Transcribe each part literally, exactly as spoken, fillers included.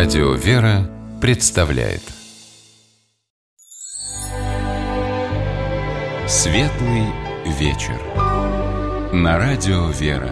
Радио «Вера» представляет Светлый вечер на Радио «Вера».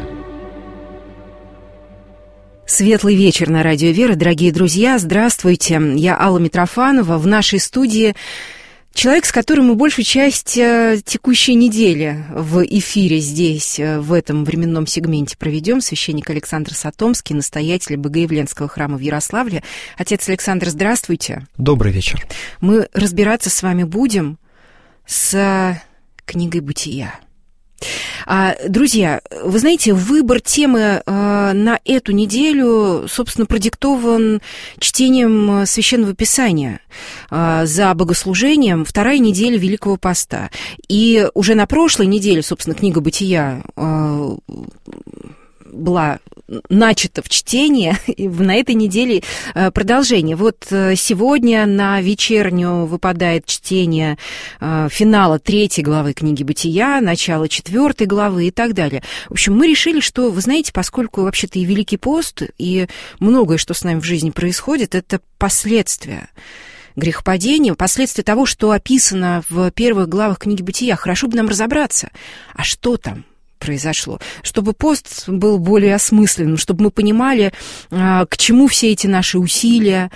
Светлый вечер на Радио «Вера», дорогие друзья, здравствуйте. Я Алла Митрофанова. В нашей студии человек, с которым мы большую часть текущей недели в эфире здесь, в этом временном сегменте проведем, священник Александр Сатомский, настоятель Богоявленского храма в Ярославле. Отец Александр, здравствуйте. Добрый вечер. Мы разбираться с вами будем с книгой «Бытия». Друзья, вы знаете, выбор темы на эту неделю, собственно, продиктован чтением Священного Писания за богослужением вторая неделя Великого Поста. И уже на прошлой неделе, собственно, книга «Бытия» была начато в чтении, и на этой неделе продолжение. Вот сегодня на вечернюю выпадает чтение финала третьей главы книги «Бытия», начало четвертой главы и так далее. В общем, мы решили, что, вы знаете, поскольку вообще-то и Великий пост, и многое, что с нами в жизни происходит, это последствия грехопадения, последствия того, что описано в первых главах книги «Бытия». Хорошо бы нам разобраться, а что там произошло, чтобы пост был более осмысленным, чтобы мы понимали, к чему все эти наши усилия,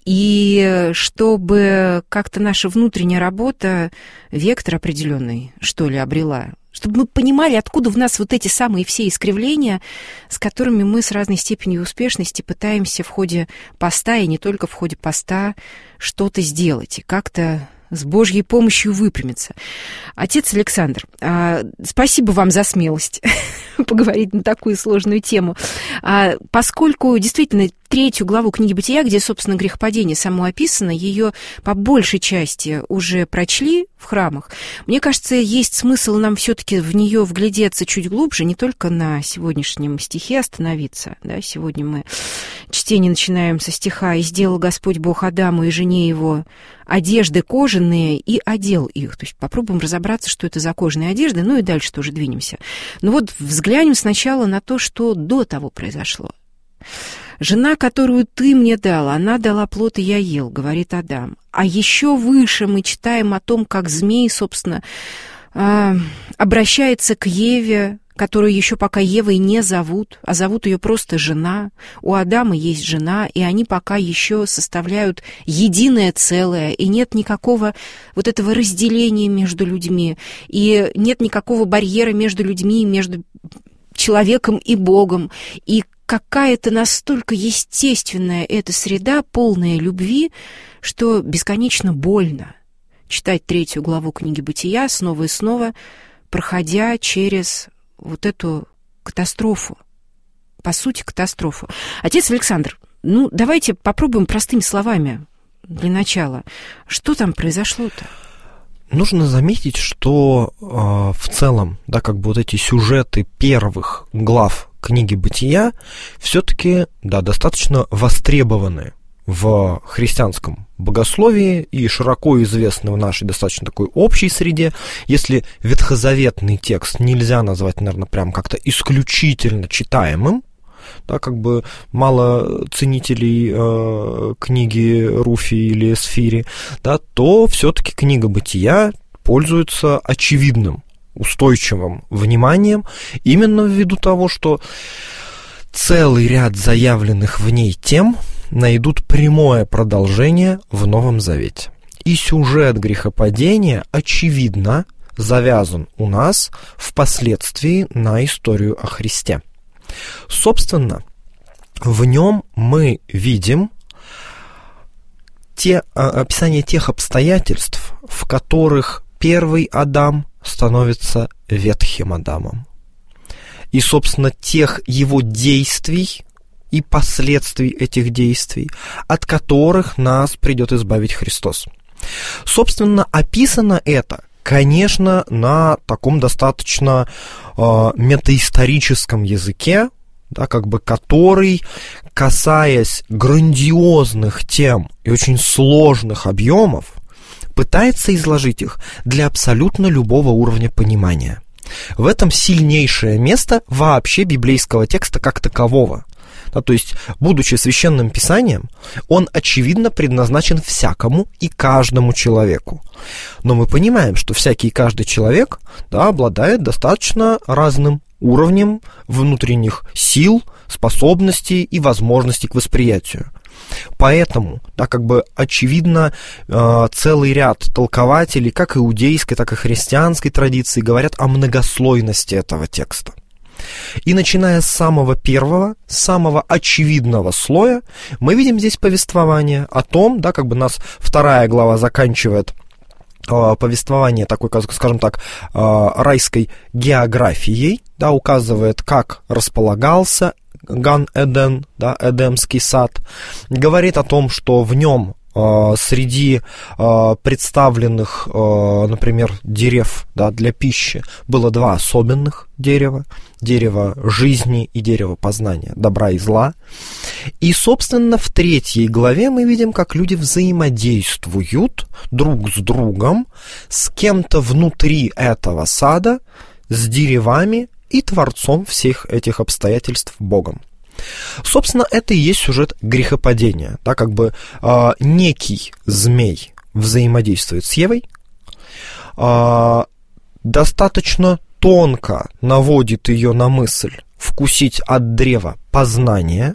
и чтобы как-то наша внутренняя работа вектор определенный, что ли, обрела. Чтобы мы понимали, откуда в нас вот эти самые все искривления, с которыми мы с разной степенью успешности пытаемся в ходе поста, и не только в ходе поста, что-то сделать и как-то с Божьей помощью выпрямиться. Отец Александр, спасибо вам за смелость поговорить на такую сложную тему. Поскольку действительно третью главу книги «Бытия», где, собственно, грехопадение само описано, ее по большей части уже прочли в храмах, мне кажется, есть смысл нам все-таки в нее вглядеться чуть глубже, не только на сегодняшнем стихе остановиться. Да? Сегодня мы чтение начинаем со стиха «И сделал Господь Бог Адаму и жене его одежды кожаные и одел их». То есть попробуем разобраться, что это за кожаные одежды, ну и дальше тоже двинемся. Но вот взглянем сначала на то, что до того произошло. «Жена, которую ты мне дал, она дала плод, и я ел», — говорит Адам. А еще выше мы читаем о том, как змей, собственно, обращается к Еве, которую еще пока Евой не зовут, а зовут ее просто жена. У Адама есть жена, и они пока еще составляют единое целое, и нет никакого вот этого разделения между людьми, и нет никакого барьера между людьми, между человеком и Богом, и какая-то настолько естественная эта среда, полная любви, что бесконечно больно читать третью главу книги «Бытия» снова и снова, проходя через вот эту катастрофу, по сути, катастрофу. Отец Александр, ну, давайте попробуем простыми словами для начала. Что там произошло-то? Нужно заметить, что э, в целом, да, как бы вот эти сюжеты первых глав книги «Бытия» все-таки, да, достаточно востребованы в христианском богословии и широко известны в нашей достаточно такой общей среде. Если ветхозаветный текст нельзя назвать, наверное, прям как-то исключительно читаемым, да, как бы мало ценителей э, книги Руфи или Эсфири, да, то все-таки книга «Бытия» пользуется очевидным, устойчивым вниманием именно ввиду того, что целый ряд заявленных в ней тем найдут прямое продолжение в Новом Завете. И сюжет грехопадения, очевидно, завязан у нас впоследствии на историю о Христе. Собственно, в нем мы видим те, описание тех обстоятельств, в которых первый Адам становится ветхим Адамом. И, собственно, тех его действий и последствий этих действий, от которых нас придет избавить Христос. Собственно, описано это, конечно, на таком достаточно э, метаисторическом языке, да, как бы который, касаясь грандиозных тем и очень сложных объемов, пытается изложить их для абсолютно любого уровня понимания. В этом сильнейшее место вообще библейского текста как такового. Да, то есть, будучи священным писанием, он, очевидно, предназначен всякому и каждому человеку. Но мы понимаем, что всякий и каждый человек, да, обладает достаточно разным уровнем внутренних сил, способностей и возможностей к восприятию. Поэтому, да, как бы очевидно, э, целый ряд толкователей, как иудейской, так и христианской традиции, говорят о многослойности этого текста. И начиная с самого первого, самого очевидного слоя, мы видим здесь повествование о том, да, как бы нас вторая глава заканчивает э, повествование такой, скажем так, э, райской географией, да, указывает, как располагался Ган-Эден, да, Эдемский сад, говорит о том, что в нем э, среди э, представленных, э, например, дерев, да, для пищи было два особенных дерева: дерево жизни и дерево познания добра и зла. И, собственно, в третьей главе мы видим, как люди взаимодействуют друг с другом, с кем-то внутри этого сада, с деревами и творцом всех этих обстоятельств Богом. Собственно, это и есть сюжет грехопадения. Да, как бы э, некий змей взаимодействует с Евой, э, достаточно тонко наводит ее на мысль вкусить от древа познания,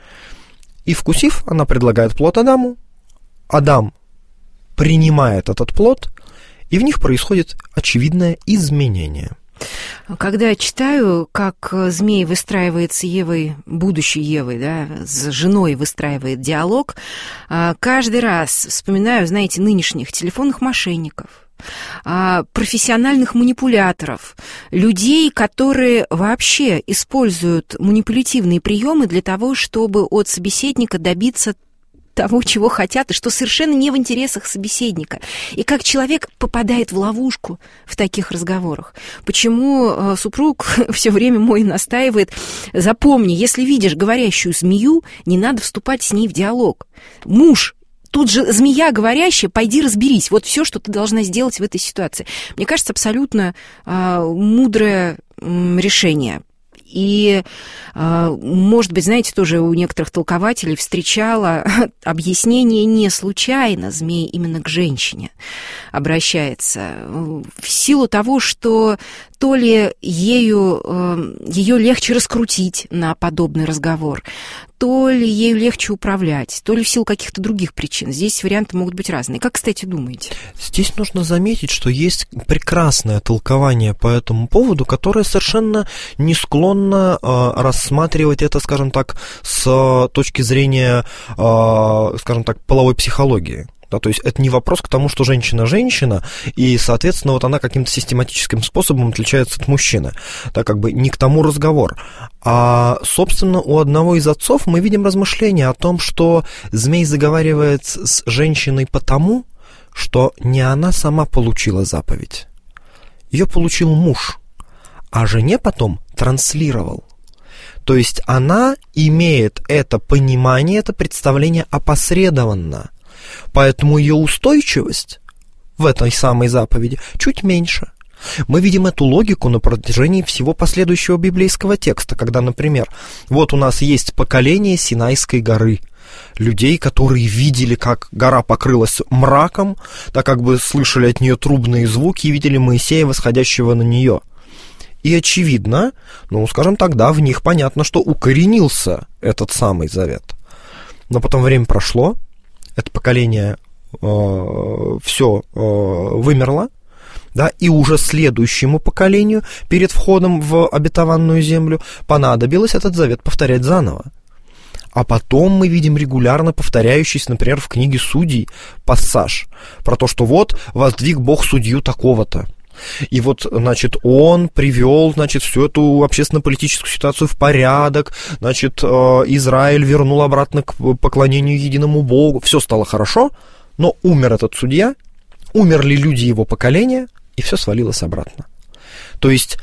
и, вкусив, она предлагает плод Адаму. Адам принимает этот плод, и в них происходит очевидное изменение. Когда я читаю, как змей выстраивает с Евой, будущей Евой, да, с женой выстраивает диалог, каждый раз вспоминаю, знаете, нынешних телефонных мошенников, профессиональных манипуляторов, людей, которые вообще используют манипулятивные приемы для того, чтобы от собеседника добиться того, чего хотят, и что совершенно не в интересах собеседника. И как человек попадает в ловушку в таких разговорах. Почему супруг все время мой настаивает: запомни, если видишь говорящую змею, не надо вступать с ней в диалог. Муж, тут же змея говорящая, пойди разберись. Вот все, что ты должна сделать в этой ситуации. Мне кажется, абсолютно э, мудрое э, решение. И, может быть, знаете, тоже у некоторых толкователей встречала объяснение не случайно. Змей именно к женщине обращается в силу того, что то ли ею, ее легче раскрутить на подобный разговор, то ли ею легче управлять, то ли в силу каких-то других причин. Здесь варианты могут быть разные. Как, кстати, думаете? Здесь нужно заметить, что есть прекрасное толкование по этому поводу, которое совершенно не склонно э, рассматривать это, скажем так, с точки зрения, э, скажем так, половой психологии. Да, то есть это не вопрос к тому, что женщина женщина, и, соответственно, вот она каким-то систематическим способом отличается от мужчины. Да, как бы не к тому разговор. А, собственно, у одного из отцов мы видим размышления о том, что змей заговаривает с женщиной потому, что не она сама получила заповедь. Ее получил муж, а жене потом транслировал. То есть она имеет это понимание, это представление опосредованно. Поэтому ее устойчивость в этой самой заповеди чуть меньше. Мы видим эту логику на протяжении всего последующего библейского текста, когда, например, вот у нас есть поколение Синайской горы, людей, которые видели, как гора покрылась мраком, так как бы слышали от нее трубные звуки и видели Моисея, восходящего на нее. И очевидно, ну, скажем так, да, в них понятно, что укоренился этот самый завет. Но потом время прошло, это поколение э, все э, вымерло, да, и уже следующему поколению перед входом в обетованную землю понадобилось этот завет повторять заново. А потом мы видим регулярно повторяющийся, например, в книге Судей пассаж про то, что вот воздвиг Бог судью такого-то. И вот, значит, он привел, значит, всю эту общественно-политическую ситуацию в порядок, значит, Израиль вернул обратно к поклонению единому Богу, все стало хорошо, но умер этот судья, умерли люди его поколения, и все свалилось обратно. То есть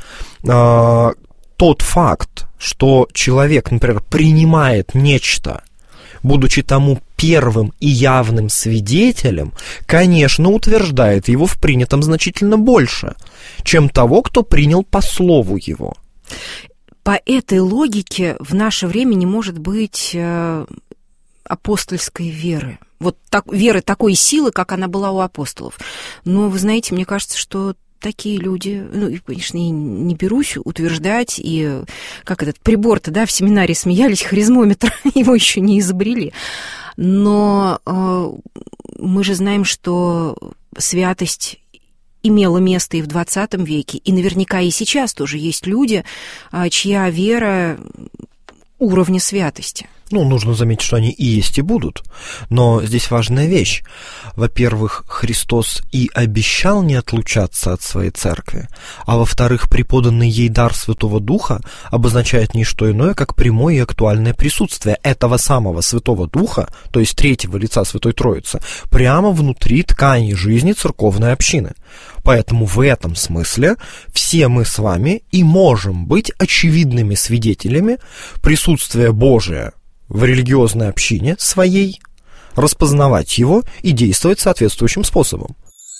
э, тот факт, что человек, например, принимает нечто, будучи тому первым и явным свидетелем, конечно, утверждает его в принятом значительно больше, чем того, кто принял по слову его. по этой логике в наше время не может быть апостольской веры. Вот так, веры такой силы, как она была у апостолов. Но, вы знаете, мне кажется, что такие люди, ну, конечно, и не берусь утверждать, и как этот прибор-то, да, в семинаре смеялись, харизмометр, его еще не изобрели. Но э, мы же знаем, что святость имела место и в двадцатом веке, и наверняка и сейчас тоже есть люди, чья вера уровня святости. Ну, нужно заметить, что они и есть, и будут. Но здесь важная вещь. Во-первых, Христос и обещал не отлучаться от своей церкви, а во-вторых, преподанный ей дар Святого Духа обозначает не что иное, как прямое и актуальное присутствие этого самого Святого Духа, то есть третьего лица Святой Троицы, прямо внутри ткани жизни церковной общины. Поэтому в этом смысле все мы с вами и можем быть очевидными свидетелями присутствия Божия в религиозной общине своей, распознавать его и действовать соответствующим способом.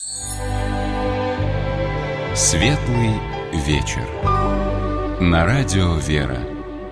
Светлый вечер. На радио «Вера».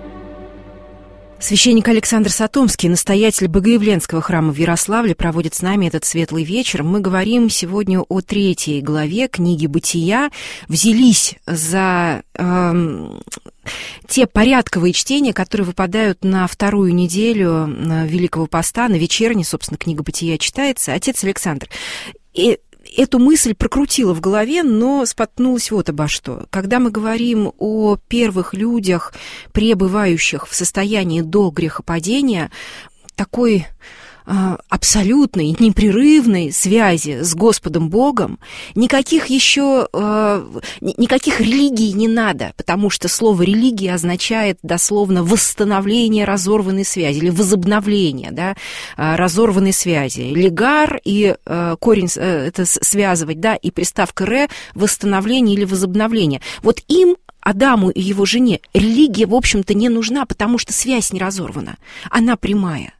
Священник Александр Сатомский, настоятель Богоявленского храма в Ярославле, проводит с нами этот светлый вечер. Мы говорим сегодня о третьей главе книги «Бытия». Взялись за э, те порядковые чтения, которые выпадают на вторую неделю Великого Поста, на вечерней, собственно, книга «Бытия» читается. Отец Александр, и эту мысль прокрутила в голове, но споткнулась вот обо что. Когда мы говорим о первых людях, пребывающих в состоянии до грехопадения, такой э, абсолютной, непрерывной связи с Господом Богом, никаких еще, э, никаких религий не надо, потому что слово «религия» означает дословно восстановление разорванной связи или возобновление, да, разорванной связи. Легар и э, корень э, это связывать, да, и приставка «ре» — восстановление или возобновление. Вот им, Адаму и его жене, религия, в общем-то, не нужна, потому что связь не разорвана, она прямая.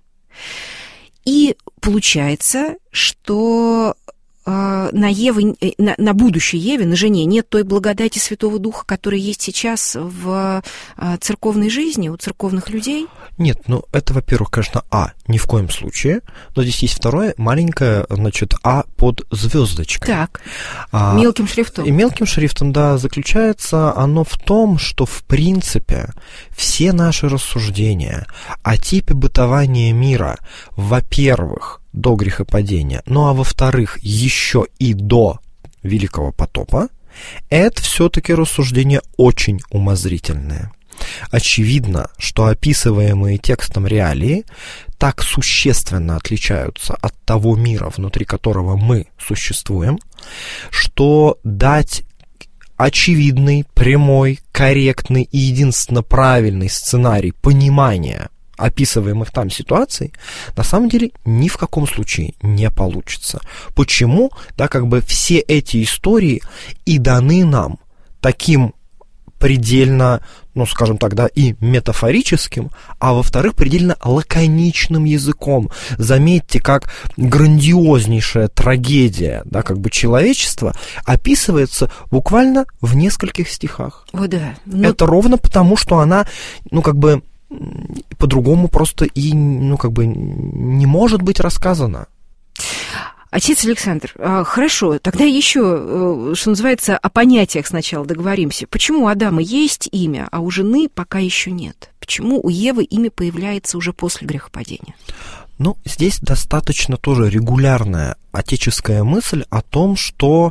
И получается, что э, на, Еве, на, на будущей Еве, на жене, нет той благодати Святого Духа, которая есть сейчас в э, церковной жизни, у церковных людей? Нет, ну это, во-первых, конечно, А, ни в коем случае, но здесь есть второе, маленькое, значит, А под звездочкой. Так, а, мелким шрифтом. И мелким шрифтом, да, заключается оно в том, что, в принципе, все наши рассуждения о типе бытования мира, во-первых, до грехопадения, ну а во-вторых, еще и до Великого потопа, это все-таки рассуждения очень умозрительные. Очевидно, что описываемые текстом реалии так существенно отличаются от того мира, внутри которого мы существуем, что дать очевидный, прямой, корректный и единственно правильный сценарий понимания описываемых там ситуаций на самом деле ни в каком случае не получится. Почему? Да, как бы все эти истории и даны нам таким предельно, ну, скажем так, да, и метафорическим, а во-вторых, предельно лаконичным языком. Заметьте, как грандиознейшая трагедия, да, как бы человечества описывается буквально в нескольких стихах. О, да. Но... Это ровно потому, что она, ну, как бы, по-другому просто и, ну, как бы, не может быть рассказана. Отец Александр, хорошо, тогда еще, что называется, о понятиях сначала договоримся. Почему у Адама есть имя, а у жены пока еще нет? Почему у Евы имя появляется уже после грехопадения? Ну, здесь достаточно тоже регулярная отеческая мысль о том, что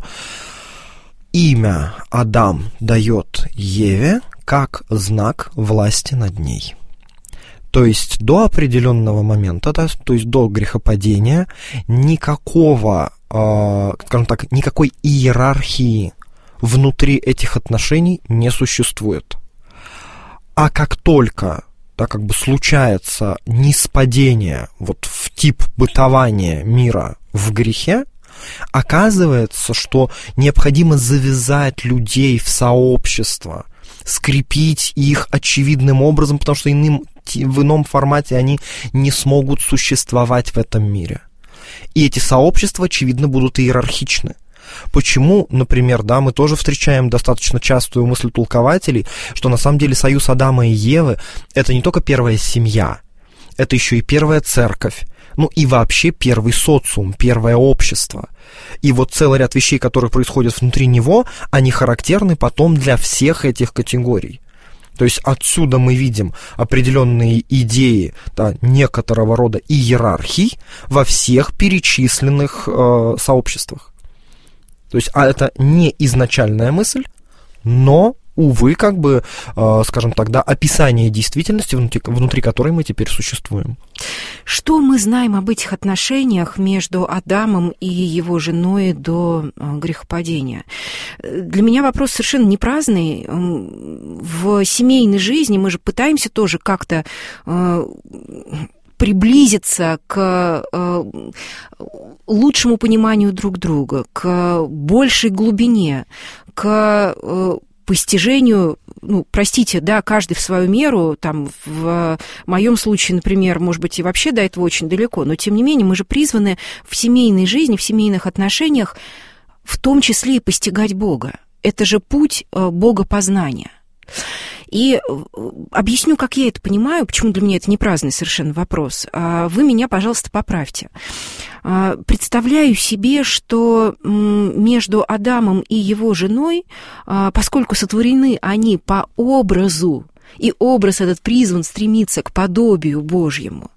имя Адам дает Еве как знак власти над ней. То есть до определенного момента, да, то есть до грехопадения, никакого, э, скажем так, никакой иерархии внутри этих отношений не существует. А как только, да, как бы случается ниспадение вот в тип бытования мира в грехе, оказывается, что необходимо завязать людей в сообщество, скрепить их очевидным образом, потому что иным, в ином формате они не смогут существовать в этом мире. И эти сообщества, очевидно, будут иерархичны. Почему, например, да, мы тоже встречаем достаточно частую мысль толкователей, что на самом деле союз Адама и Евы – это не только первая семья, это еще и первая церковь, ну и вообще первый социум, первое общество. И вот целый ряд вещей, которые происходят внутри него, они характерны потом для всех этих категорий. То есть отсюда мы видим определенные идеи, да, некоторого рода иерархий во всех перечисленных э, сообществах. То есть а это не изначальная мысль, но, увы, как бы, э, скажем так, да, описание действительности, внутри, внутри которой мы теперь существуем. Что мы знаем об этих отношениях между Адамом и его женой до грехопадения? Для меня вопрос совершенно не праздный. В семейной жизни мы же пытаемся тоже как-то приблизиться к лучшему пониманию друг друга, к большей глубине, к постижению, ну, простите, да, каждый в свою меру, там, в моем случае, например, может быть, и вообще до этого очень далеко, но, тем не менее, мы же призваны в семейной жизни, в семейных отношениях, в том числе и постигать Бога. Это же путь богопознания. И объясню, как я это понимаю, почему для меня это не праздный совершенно вопрос. Вы меня, пожалуйста, поправьте. Представляю себе, что между Адамом и его женой, поскольку сотворены они по образу, и образ этот призван стремиться к подобию Божьему,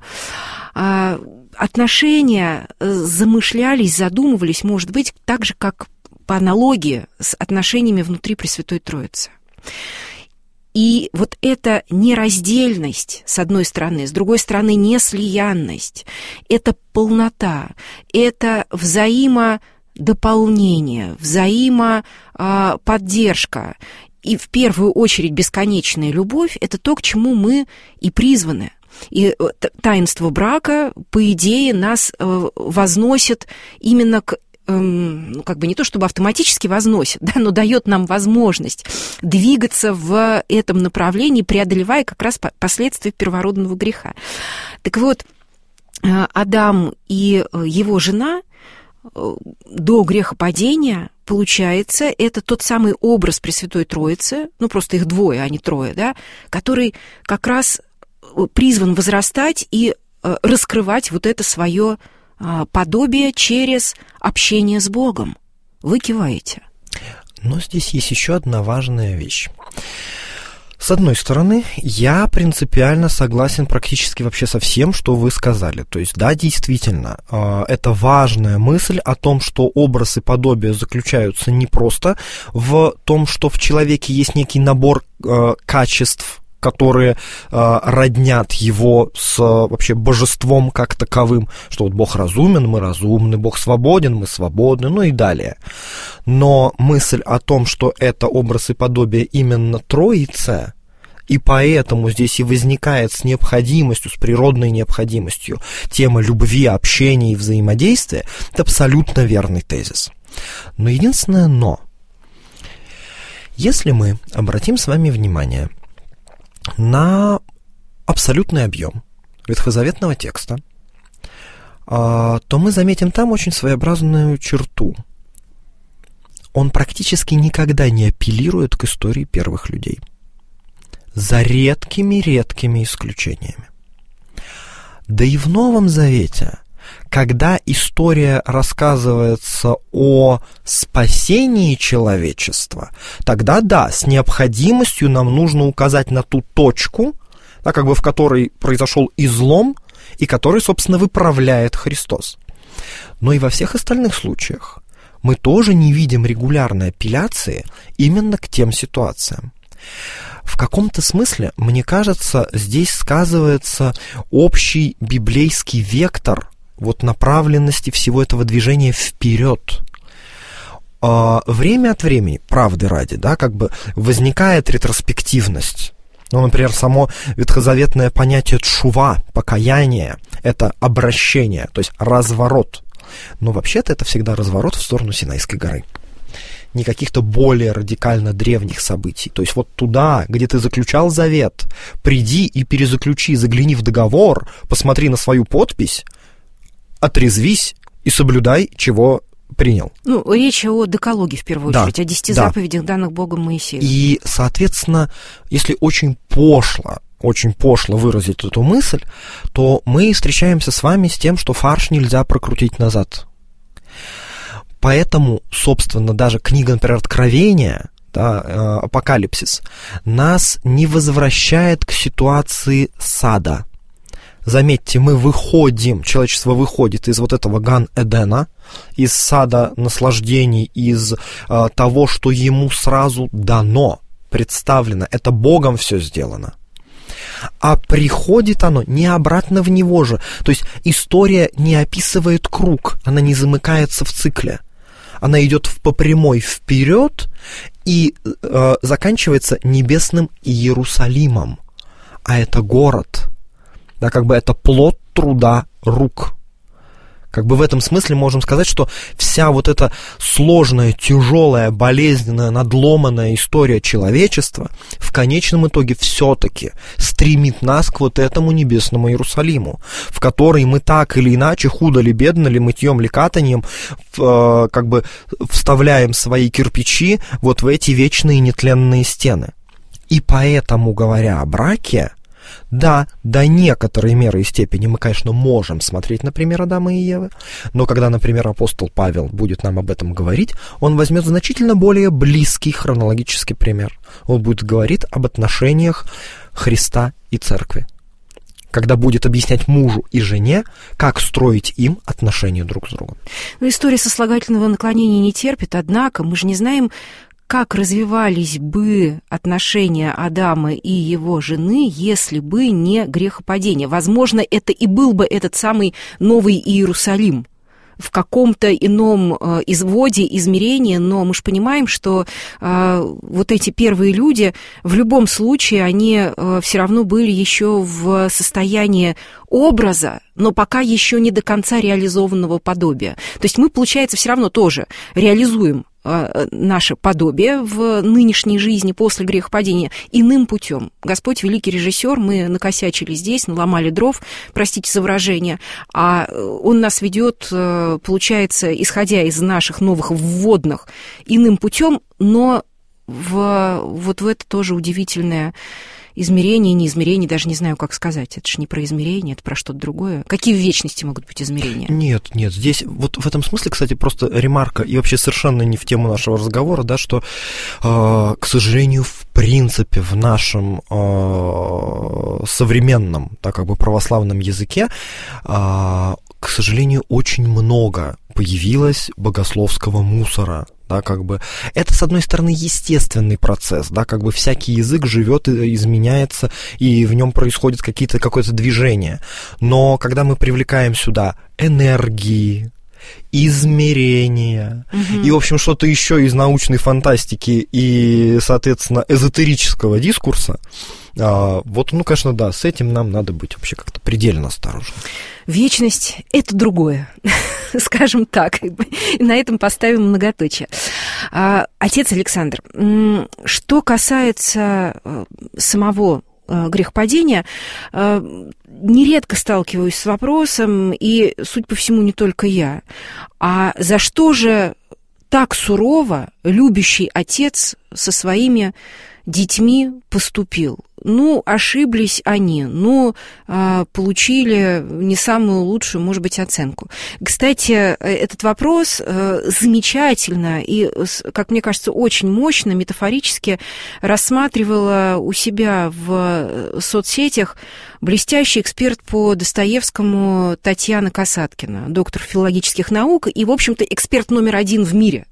отношения замышлялись, задумывались, может быть, так же, как по аналогии с отношениями внутри Пресвятой Троицы. И вот эта нераздельность, с одной стороны, с другой стороны, неслиянность, это полнота, это взаимодополнение, взаимоподдержка и, в первую очередь, бесконечная любовь – это то, к чему мы и призваны. И таинство брака, по идее, нас возносит именно к, ну, как бы не то чтобы автоматически возносит, да, но дает нам возможность двигаться в этом направлении, преодолевая как раз последствия первородного греха. Так вот, Адам и его жена до грехопадения, получается, это тот самый образ Пресвятой Троицы, ну, просто их двое, а не трое, да, который как раз призван возрастать и раскрывать вот это свое подобие через общение с Богом. Вы киваете. Но здесь есть еще одна важная вещь. С одной стороны, я принципиально согласен практически вообще со всем, что вы сказали. То есть, да, действительно, это важная мысль о том, что образ и подобие заключаются не просто в том, что в человеке есть некий набор качеств, которые э, роднят его с вообще божеством как таковым, что вот Бог разумен, мы разумны, Бог свободен, мы свободны, ну и далее. Но мысль о том, что это образ и подобие именно Троицы, и поэтому здесь и возникает с необходимостью, с природной необходимостью тема любви, общения и взаимодействия, это абсолютно верный тезис. Но единственное «но». Если мы обратим с вами внимание на абсолютный объем ветхозаветного текста, то мы заметим там очень своеобразную черту. Он практически никогда не апеллирует к истории первых людей, за редкими-редкими исключениями. Да и в Новом Завете, когда история рассказывается о спасении человечества, тогда да, с необходимостью нам нужно указать на ту точку, да, как бы в которой произошел излом, и который, собственно, выправляет Христос. Но и во всех остальных случаях мы тоже не видим регулярной апелляции именно к тем ситуациям. В каком-то смысле, мне кажется, здесь сказывается общий библейский вектор вот направленности всего этого движения вперед. Время от времени, правды ради, да, как бы возникает ретроспективность. Ну, например, само ветхозаветное понятие тшува, покаяние, это обращение, то есть разворот. Но вообще-то это всегда разворот в сторону Синайской горы. Не каких-то более радикально древних событий. То есть вот туда, где ты заключал завет, приди и перезаключи, загляни в договор, посмотри на свою подпись, отрезвись и соблюдай, чего принял. Ну, речь о декалоге, в первую да, очередь, о десяти да. заповедях, данных Богом Моисею. И, соответственно, если очень пошло, очень пошло выразить эту мысль, то мы встречаемся с вами с тем, что фарш нельзя прокрутить назад. Поэтому, собственно, даже книга, например, Откровения, да, Апокалипсис, нас не возвращает к ситуации сада. Заметьте, мы выходим, человечество выходит из вот этого Ган-Эдена, из сада наслаждений, из э, того, что ему сразу дано, представлено, это Богом все сделано. А приходит оно не обратно в него же. То есть история не описывает круг, она не замыкается в цикле. Она идет по прямой вперед и э, заканчивается небесным Иерусалимом. А это город. Да, как бы это плод труда рук. Как бы в этом смысле можем сказать, что вся вот эта сложная, тяжелая, болезненная, надломанная история человечества в конечном итоге все-таки стремит нас к вот этому небесному Иерусалиму, в который мы так или иначе, худо ли бедно ли, мытьем ли катанием, э, как бы вставляем свои кирпичи вот в эти вечные нетленные стены. И поэтому, говоря о браке, да, до некоторой меры и степени мы, конечно, можем смотреть на пример Адама и Евы, но когда, например, апостол Павел будет нам об этом говорить, он возьмет значительно более близкий хронологический пример. Он будет говорить об отношениях Христа и Церкви, когда будет объяснять мужу и жене, как строить им отношения друг с другом. Но история сослагательного наклонения не терпит, однако мы же не знаем, как развивались бы отношения Адама и его жены, если бы не грехопадение. Возможно, это и был бы этот самый новый Иерусалим в каком-то ином э, изводе, измерении, но мы же понимаем, что э, вот эти первые люди, в любом случае, они э, все равно были еще в состоянии образа, но пока еще не до конца реализованного подобия. То есть мы, получается, все равно тоже реализуем наше подобие в нынешней жизни после грехопадения иным путем. Господь великий режиссер, мы накосячили здесь, наломали дров, простите за выражение, а Он нас ведет, получается, исходя из наших новых вводных, иным путем, но в, вот в это тоже удивительное измерение, не измерение, даже не знаю, как сказать. Это же не про измерение, это про что-то другое. Какие в вечности могут быть измерения? Нет, нет, здесь вот в этом смысле, кстати, просто ремарка, и вообще совершенно не в тему нашего разговора, да, что, э, к сожалению, в принципе, в нашем э, современном, так как бы православном языке, э, к сожалению, очень много появилось богословского мусора. Да, как бы это, с одной стороны, естественный процесс, да, как бы всякий язык живет и изменяется, и в нем происходит какие-то, какое-то движение. Но когда мы привлекаем сюда энергии, измерения, угу. и, в общем, что-то еще из научной фантастики и, соответственно, эзотерического дискурса, вот, ну, конечно, да, с этим нам надо быть вообще как-то предельно осторожным. Вечность – это другое, скажем так. На этом поставим многоточие. Отец Александр, что касается самого грехопадения, нередко сталкиваюсь с вопросом, и, судя по всему, не только я, а за что же так сурово любящий отец со своими детьми поступил? Ну, ошиблись они, ну, получили не самую лучшую, может быть, оценку. Кстати, этот вопрос замечательно и, как мне кажется, очень мощно, метафорически рассматривала у себя в соцсетях блестящий эксперт по Достоевскому Татьяна Касаткина, доктор филологических наук и, в общем-то, эксперт номер один в мире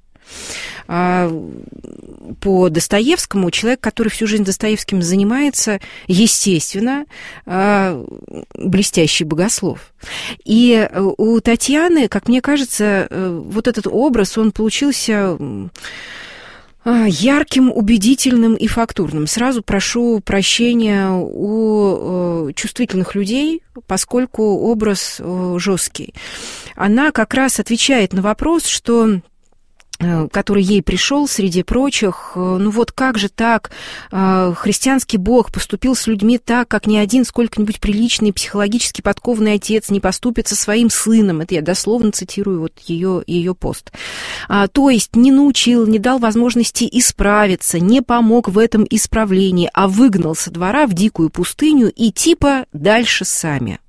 по Достоевскому, человек, который всю жизнь Достоевским занимается, естественно, блестящий богослов. И у Татьяны, как мне кажется, вот этот образ, он получился ярким, убедительным и фактурным. Сразу прошу прощения у чувствительных людей, поскольку образ жесткий. Она как раз отвечает на вопрос, что который ей пришел среди прочих, ну вот как же так, христианский Бог поступил с людьми так, как ни один сколько-нибудь приличный, психологически подкованный отец не поступит со своим сыном. Это я дословно цитирую вот ее, ее пост. А, то есть не научил, не дал возможности исправиться, не помог в этом исправлении, а выгнал со двора в дикую пустыню и типа дальше сами.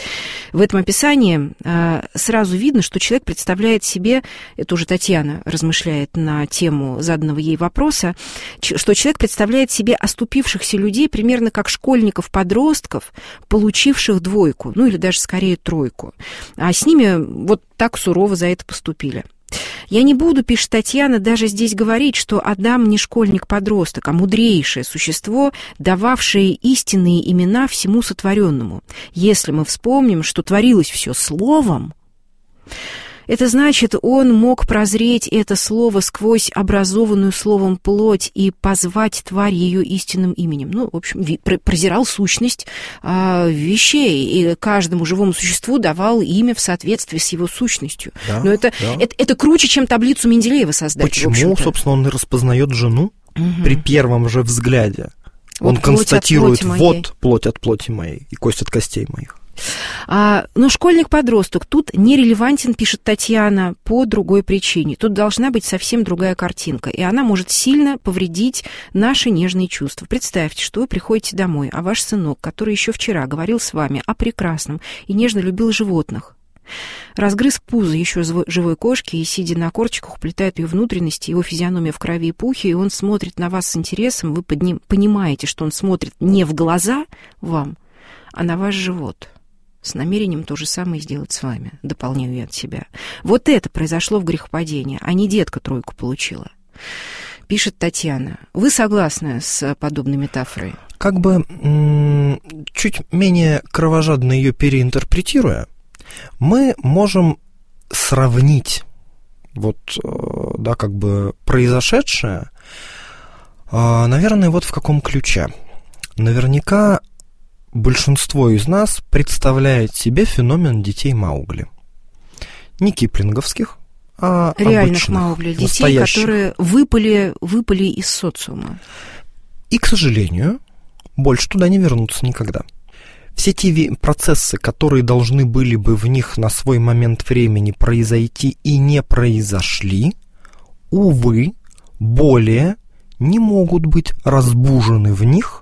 В этом описании а, сразу видно, что человек представляет себе, это уже Татьяна размышляет на тему заданного ей вопроса, что человек представляет себе оступившихся людей примерно как школьников-подростков, получивших двойку, ну или даже скорее тройку, а с ними вот так сурово за это поступили. Я не буду, пишет Татьяна, даже здесь говорить, что Адам не школьник-подросток, а мудрейшее существо, дававшее истинные имена всему сотворенному. Если мы вспомним, что творилось все словом, это значит, он мог прозреть это слово сквозь образованную словом плоть и позвать тварь ее истинным именем. Ну, в общем, прозирал сущность а, вещей, и каждому живому существу давал имя в соответствии с его сущностью. Да, но это, да. это, это круче, чем таблицу Менделеева создать. Почему, собственно, он и распознает жену угу. при первом же взгляде? Вот он констатирует, вот плоть от плоти моей и кость от костей моих. А, но школьник-подросток тут нерелевантен, пишет Татьяна, по другой причине. Тут должна быть совсем другая картинка, и она может сильно повредить наши нежные чувства. Представьте, что вы приходите домой, а ваш сынок, который еще вчера говорил с вами о прекрасном и нежно любил животных, разгрыз пузо еще живой кошки и, сидя на корточках, уплетает ее внутренности, его физиономия в крови и пухе, и он смотрит на вас с интересом, вы под ним понимаете, что он смотрит не в глаза вам, а на ваш живот. С намерением то же самое сделать с вами, дополняю я от себя. Вот это произошло в грехопадении, а не детка тройку получила. Пишет Татьяна. Вы согласны с подобной метафорой? Как бы м- чуть менее кровожадно ее переинтерпретируя, мы можем сравнить вот, да, как бы произошедшее, наверное, вот в каком ключе. Наверняка большинство из нас представляет себе феномен детей Маугли. Не киплинговских, а реальных обычных, Маугли, детей, которые выпали, выпали из социума. И, к сожалению, больше туда не вернутся никогда. Все те процессы, которые должны были бы в них на свой момент времени произойти и не произошли, увы, более не могут быть разбужены в них,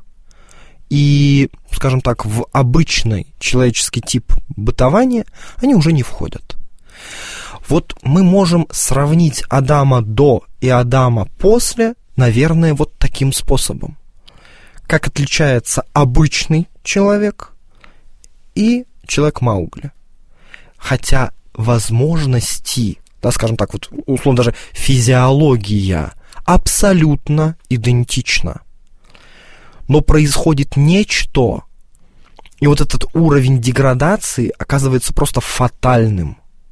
и, скажем так, в обычный человеческий тип бытования они уже не входят. Вот мы можем сравнить Адама до и Адама после, наверное, вот таким способом. Как отличается обычный человек и человек Маугли. Хотя возможности, да, скажем так, вот условно даже физиология абсолютно идентична. Но происходит нечто, и вот этот уровень деградации оказывается просто фатальным.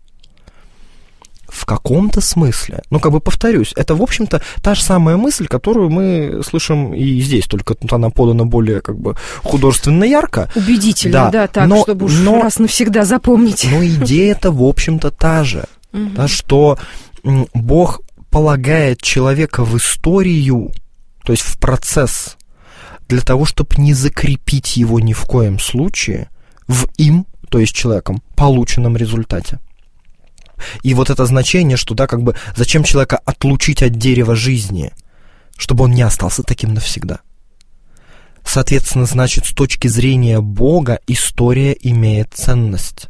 В каком-то смысле, ну, как бы повторюсь, это, в общем-то, та же самая мысль, которую мы слышим и здесь, только тут она подана более, как бы, художественно ярко. Убедительно, да, да так, но, чтобы уж но, раз навсегда запомнить. Но идея-то, в общем-то, та же, угу. да, что Бог полагает человека в историю, то есть в процесс, для того, чтобы не закрепить его ни в коем случае в им, то есть человеком, полученном результате. И вот это значение, что, да, как бы, зачем человека отлучить от дерева жизни, чтобы он не остался таким навсегда. Соответственно, значит, с точки зрения Бога история имеет ценность.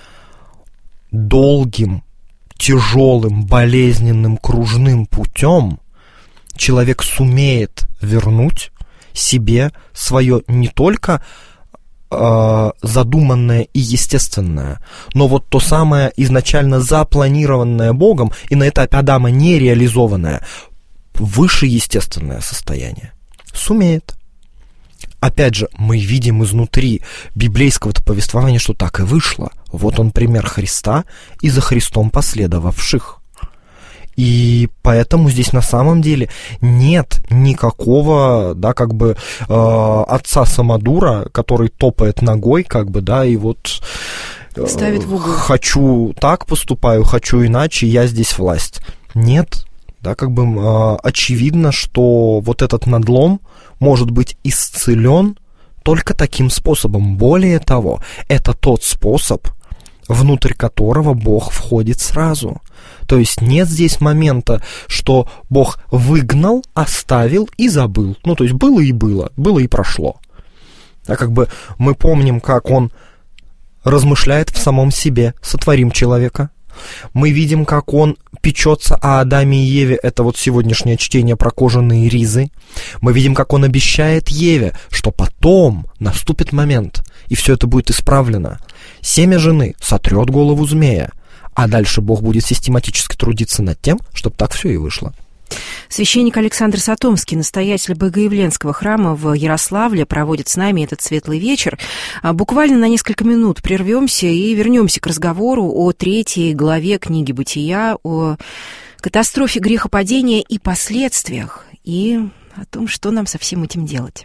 Долгим, тяжелым, болезненным, кружным путем человек сумеет вернуть себе свое не только э, задуманное и естественное, но вот то самое изначально запланированное Богом и на этапе Адама нереализованное выше естественное состояние. Сумеет. Опять же, мы видим изнутри библейского-то повествования, что так и вышло. Вот он пример Христа и за Христом последовавших. И поэтому здесь на самом деле нет никакого, да, как бы э, отца-самодура, который топает ногой, как бы, да, и вот ставит в угол. Хочу так поступаю, хочу иначе, я здесь власть. Нет, да, как бы э, очевидно, что вот этот надлом может быть исцелен только таким способом. Более того, это тот способ, внутрь которого Бог входит сразу. То есть нет здесь момента, что Бог выгнал, оставил и забыл. Ну, то есть было и было, было и прошло. А как бы мы помним, как Он размышляет в самом себе: сотворим человека. Мы видим, как Он печется о Адаме и Еве. Это вот сегодняшнее чтение про кожаные ризы. Мы видим, как Он обещает Еве, что потом наступит момент, и все это будет исправлено. Семя жены сотрет голову змея, а дальше Бог будет систематически трудиться над тем, чтобы так все и вышло. Священник Александр Сатомский, настоятель Богоявленского храма в Ярославле, проводит с нами этот светлый вечер. Буквально на несколько минут прервемся и вернемся к разговору о третьей главе книги «Бытия», о катастрофе грехопадения и последствиях, и о том, что нам со всем этим делать.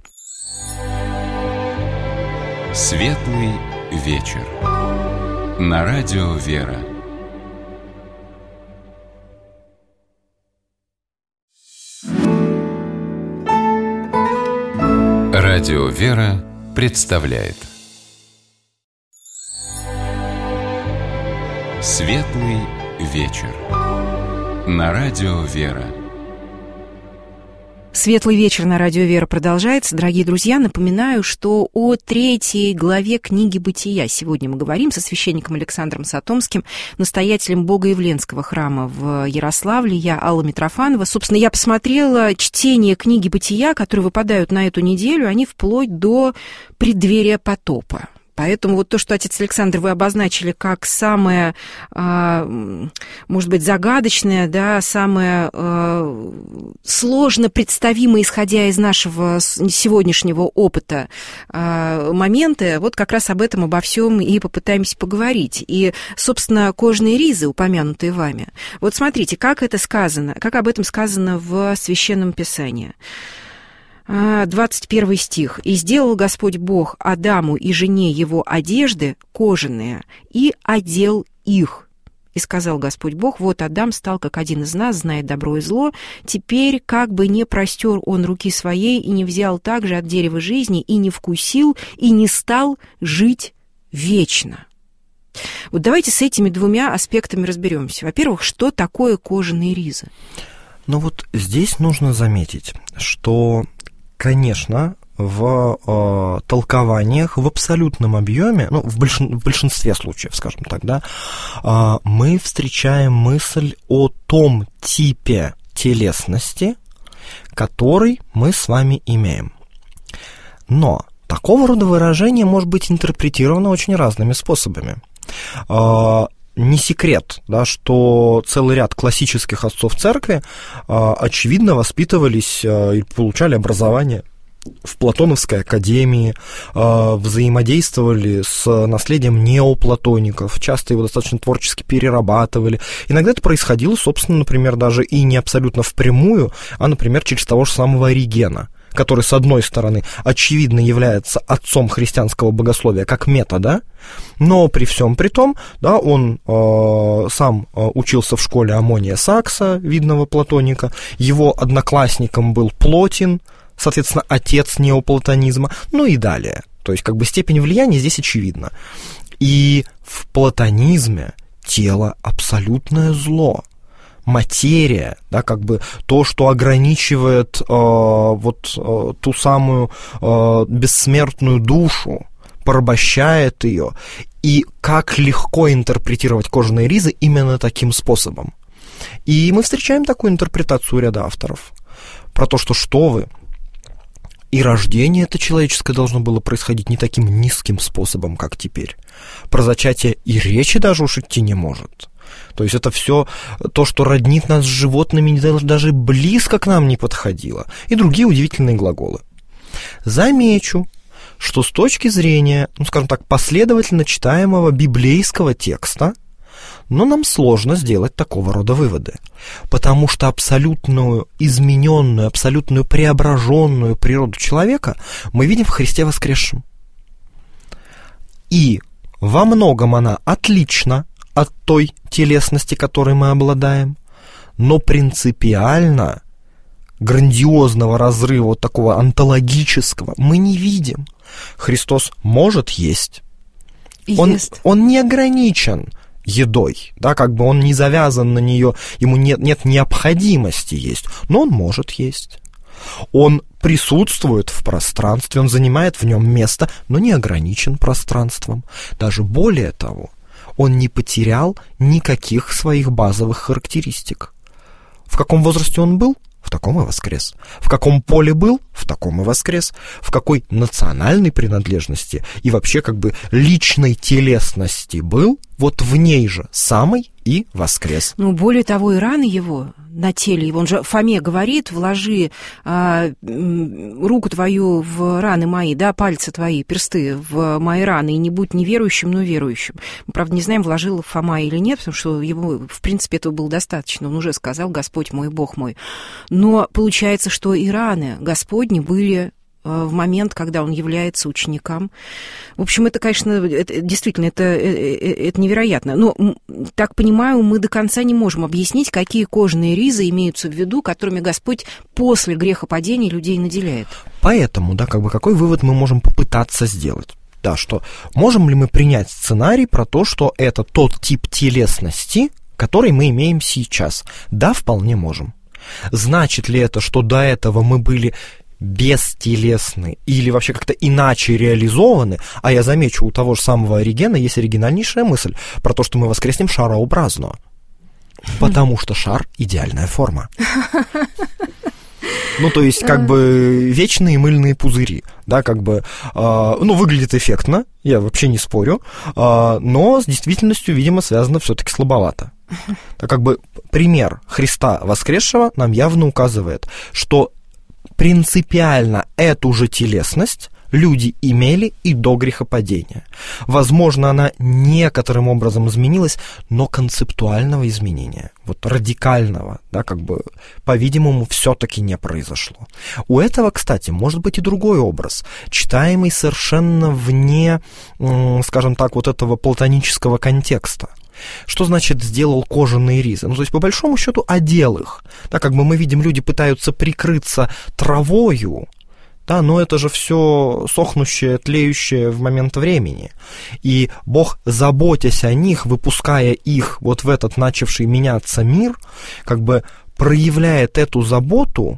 Светлый вечер. На радио «Вера». Радио «Вера» представляет Светлый вечер. На радио «Вера». Светлый вечер на радио «Вера» продолжается. Дорогие друзья, напоминаю, что о третьей главе книги «Бытия» сегодня мы говорим со священником Александром Сатомским, настоятелем Богоявленского храма в Ярославле. Я Алла Митрофанова. Собственно, я посмотрела чтение книги «Бытия», которые выпадают на эту неделю, они вплоть до преддверия потопа. Поэтому вот то, что, отец Александр, вы обозначили как самое, может быть, загадочное, да, самое сложно представимое, исходя из нашего сегодняшнего опыта, моменты, вот как раз об этом, обо всем и попытаемся поговорить. И, собственно, кожные ризы, упомянутые вами. Вот смотрите, как это сказано, как об этом сказано в Священном Писании. двадцать первый стих. «И сделал Господь Бог Адаму и жене его одежды кожаные, и одел их. И сказал Господь Бог: вот Адам стал как один из нас, знает добро и зло. Теперь как бы не простер он руки своей, и не взял также от дерева жизни, и не вкусил, и не стал жить вечно». Вот давайте с этими двумя аспектами разберемся. Во-первых, что такое кожаные ризы? Ну вот здесь нужно заметить, что, конечно, в э, толкованиях в абсолютном объеме, ну, в, большин, в большинстве случаев, скажем так, да, э, мы встречаем мысль о том типе телесности, который мы с вами имеем. Но такого рода выражение может быть интерпретировано очень разными способами. Э, Не секрет, да, что целый ряд классических отцов церкви, очевидно, воспитывались и получали образование в Платоновской академии, взаимодействовали с наследием неоплатоников, часто его достаточно творчески перерабатывали. Иногда это происходило, собственно, например, даже и не абсолютно впрямую, а, например, через того же самого Оригена, который, с одной стороны, очевидно является отцом христианского богословия как метода, но при всем при том, да, он э, сам э, учился в школе Амония Сакса, видного платоника, его одноклассником был Плотин, соответственно, отец неоплатонизма, ну и далее. То есть, как бы, степень влияния здесь очевидна. И в платонизме тело — абсолютное зло. Материя, да, как бы то, что ограничивает э, вот э, ту самую э, бессмертную душу, порабощает ее, и как легко интерпретировать кожаные ризы именно таким способом. И мы встречаем такую интерпретацию ряда авторов про то, что что вы, и рождение это человеческое должно было происходить не таким низким способом, как теперь. Про зачатие и речи даже уж идти не может. То есть это все то, что роднит нас с животными, даже близко к нам не подходило. И другие удивительные глаголы. Замечу, что с точки зрения, ну, скажем так, последовательно читаемого библейского текста, но нам сложно сделать такого рода выводы. Потому что абсолютную измененную, абсолютную преображенную природу человека мы видим в Христе воскресшем. И во многом она отлична от той телесности, которой мы обладаем, но принципиально грандиозного разрыва, вот такого онтологического, мы не видим. Христос может есть. Он, он не ограничен едой, да, как бы он не завязан на нее, ему нет, нет необходимости есть, но он может есть. Он присутствует в пространстве, он занимает в нем место, но не ограничен пространством. Даже более того, он не потерял никаких своих базовых характеристик. В каком возрасте он был? В таком и воскрес. В каком поле был? В таком и воскрес. В какой национальной принадлежности и вообще как бы личной телесности был? Вот в ней же самой и воскрес. Ну, более того, и раны его на теле его, он же Фоме говорит: вложи а, руку твою в раны мои, да, пальцы твои, персты в мои раны, и не будь неверующим, но верующим. Мы, правда, не знаем, вложил Фома или нет, потому что ему, в принципе, этого было достаточно. Он уже сказал: Господь мой, Бог мой. Но получается, что и раны Господни были в момент, когда он является ученикам. В общем, это, конечно, это, действительно, это, это невероятно. Но, так понимаю, мы до конца не можем объяснить, какие кожаные ризы имеются в виду, которыми Господь после грехопадения людей наделяет. Поэтому, да, как бы какой вывод мы можем попытаться сделать? Да, что можем ли мы принять сценарий про то, что это тот тип телесности, который мы имеем сейчас? Да, вполне можем. Значит ли это, что до этого мы были бестелесны или вообще как-то иначе реализованы? А я замечу, у того же самого Оригена есть оригинальнейшая мысль про то, что мы воскреснем шарообразно, потому что шар — идеальная форма. Ну, то есть, как бы, вечные мыльные пузыри, да, как бы, э, ну, выглядит эффектно, я вообще не спорю, э, но с действительностью, видимо, связано все-таки слабовато. Так как бы пример Христа воскресшего нам явно указывает, что принципиально эту же телесность люди имели и до грехопадения. Возможно, она некоторым образом изменилась, но концептуального изменения, вот радикального, да, как бы, по-видимому, все-таки не произошло. У этого, кстати, может быть и другой образ, читаемый совершенно вне, скажем так, вот этого платонического контекста. Что значит сделал кожаные ризы? Ну, то есть, по большому счету, одел их. Да, как бы мы видим, люди пытаются прикрыться травою, да, но это же все сохнущее, тлеющее в момент времени. И Бог, заботясь о них, выпуская их вот в этот начавший меняться мир, как бы проявляет эту заботу,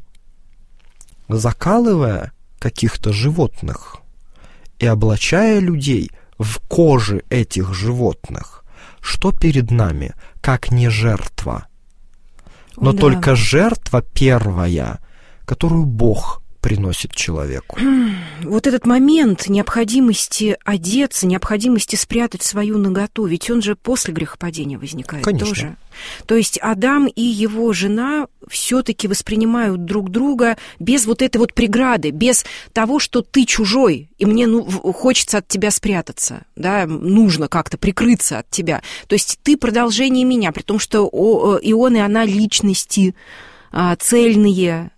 закалывая каких-то животных и облачая людей в кожи этих животных. Что перед нами, как не жертва, но да. только жертва первая, которую Бог приносит человеку. Вот этот момент необходимости одеться, необходимости спрятать свою наготу, ведь он же после грехопадения возникает. Конечно. Тоже. То есть Адам и его жена все-таки воспринимают друг друга без вот этой вот преграды, без того, что ты чужой, и мне ну, хочется от тебя спрятаться, да, нужно как-то прикрыться от тебя. То есть ты продолжение меня, при том, что и он, и она личности, цельные,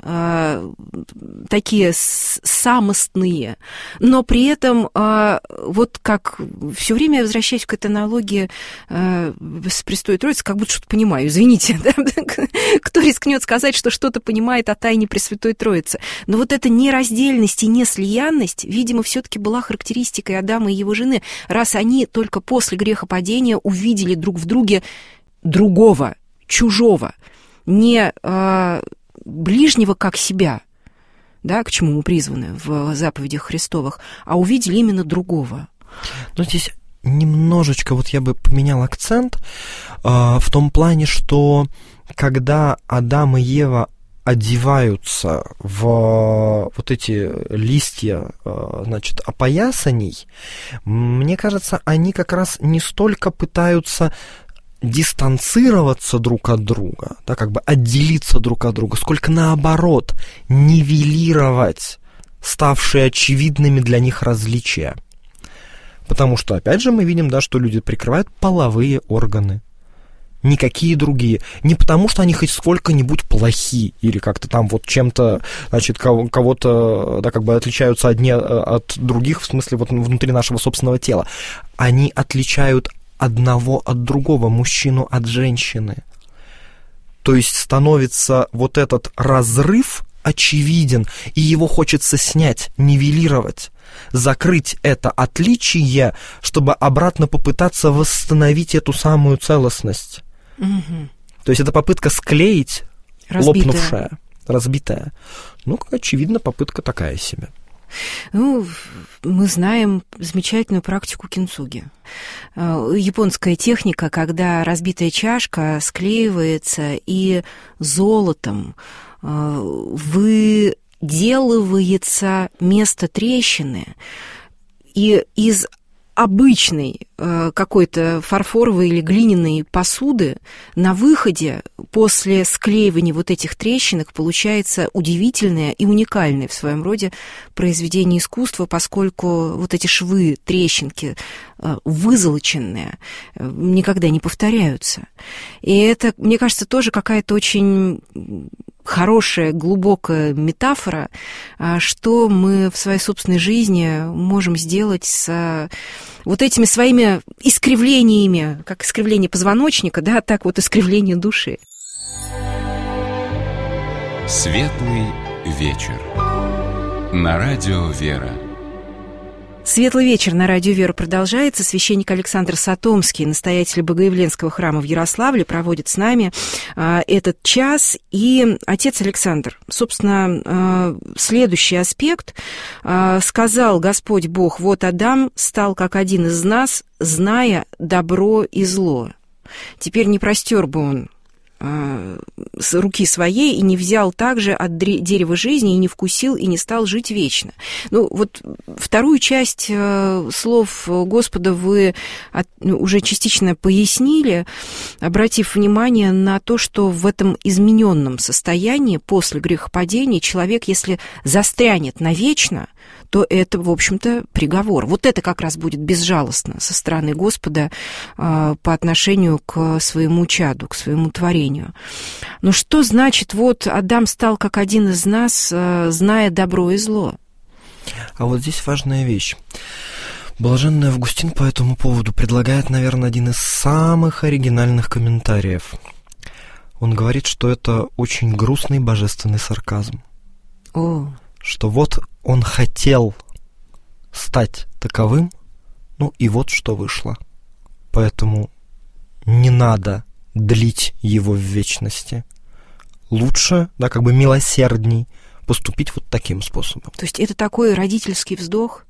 такие самостные, но при этом, вот как все время я возвращаюсь к этой аналогии с Пресвятой Троицей, как будто что-то понимаю, извините, да? Кто рискнет сказать, что что-то понимает о тайне Пресвятой Троицы. Но вот эта нераздельность и неслиянность, видимо, все-таки была характеристикой Адама и его жены, раз они только после грехопадения увидели друг в друге другого, чужого, не э, ближнего как себя, да, к чему мы призваны в заповедях Христовых, а увидели именно другого. Ну, здесь немножечко вот я бы поменял акцент э, в том плане, что когда Адам и Ева одеваются в вот эти листья, значит, опоясаний, мне кажется, они как раз не столько пытаются дистанцироваться друг от друга, да, как бы отделиться друг от друга, сколько наоборот нивелировать ставшие очевидными для них различия. Потому что, опять же, мы видим, да, что люди прикрывают половые органы. Никакие другие. Не потому, что они хоть сколько-нибудь плохи или как-то там вот чем-то, значит, кого-то, да, как бы отличаются одни от других, в смысле вот внутри нашего собственного тела. Они отличают одного от другого, мужчину от женщины. То есть становится вот этот разрыв очевиден, и его хочется снять, нивелировать, закрыть это отличие, чтобы обратно попытаться восстановить эту самую целостность. Угу. То есть это попытка склеить разбитая. лопнувшая, разбитая. Ну, очевидно, попытка такая себе. Ну, мы знаем замечательную практику кинцуги. Японская техника, когда разбитая чашка склеивается и золотом выделывается место трещины, и из обычной какой-то фарфоровой или глиняной посуды на выходе после склеивания вот этих трещинок получается удивительное и уникальное в своем роде произведение искусства, поскольку вот эти швы, трещинки вызолоченные никогда не повторяются. И это, мне кажется, тоже какая-то очень хорошая, глубокая метафора, что мы в своей собственной жизни можем сделать с вот этими своими искривлениями, как искривление позвоночника, да, так вот искривление души. Светлый вечер. На радио «Вера». Светлый вечер на радио «Вера» продолжается. Священник Александр Сатомский, настоятель Богоявленского храма в Ярославле, проводит с нами а, этот час. И отец Александр, собственно, а, следующий аспект. А, сказал Господь Бог: «Вот Адам стал как один из нас, зная добро и зло». Теперь не простер бы он с руки своей и не взял также от дерева жизни, и не вкусил, и не стал жить вечно. Ну, вот вторую часть слов Господа вы уже частично пояснили, обратив внимание на то, что в этом измененном состоянии после грехопадения человек, если застрянет навечно, то это, в общем-то, приговор. Вот это как раз будет безжалостно со стороны Господа э, по отношению к своему чаду, к своему творению. Но что значит, вот Адам стал как один из нас, э, зная добро и зло? А вот здесь важная вещь. Блаженный Августин по этому поводу предлагает, наверное, один из самых оригинальных комментариев. Он говорит, что это очень грустный божественный сарказм. О. Что вот он хотел стать таковым, ну и вот что вышло. Поэтому не надо длить его в вечности. Лучше, да, как бы милосердней поступить вот таким способом. То есть это такой родительский вздох?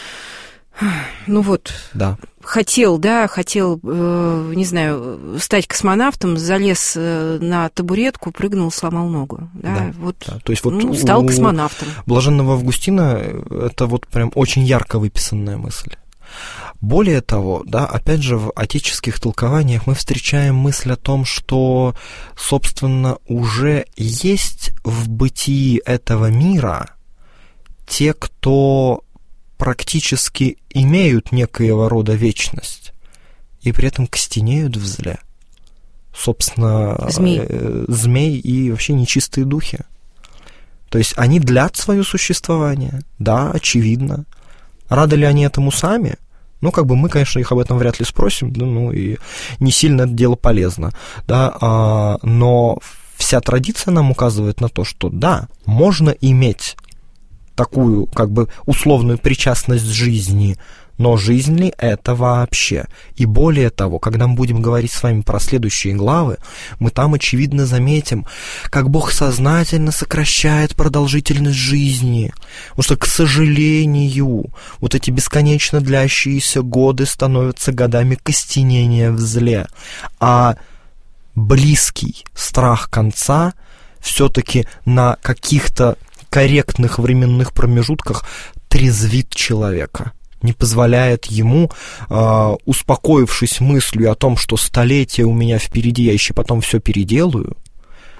Ну вот, да. хотел, да, хотел, э, не знаю, стать космонавтом, залез на табуретку, прыгнул, сломал ногу, да, да, вот, да. То есть вот ну, стал космонавтом. Блаженного Августина это вот прям очень ярко выписанная мысль. Более того, да, опять же, в отеческих толкованиях мы встречаем мысль о том, что, собственно, уже есть в бытии этого мира те, кто практически имеют некоего рода вечность и при этом костенеют в зле. Собственно, змей, э, змей и вообще нечистые духи. То есть они длят свое существование, да, очевидно. Рады ли они этому сами? Ну, как бы мы, конечно, их об этом вряд ли спросим, да, ну и не сильно это дело полезно, да, а, но вся традиция нам указывает на то, что да, можно иметь такую, как бы, условную причастность к жизни, но жизнь ли это вообще? И более того, когда мы будем говорить с вами про следующие главы, мы там, очевидно, заметим, как Бог сознательно сокращает продолжительность жизни, потому что, к сожалению, вот эти бесконечно длящиеся годы становятся годами костенения в зле, а близкий страх конца все-таки на каких-то корректных временных промежутках трезвит человека, не позволяет ему, э, успокоившись мыслью о том, что столетие у меня впереди, я еще потом все переделаю,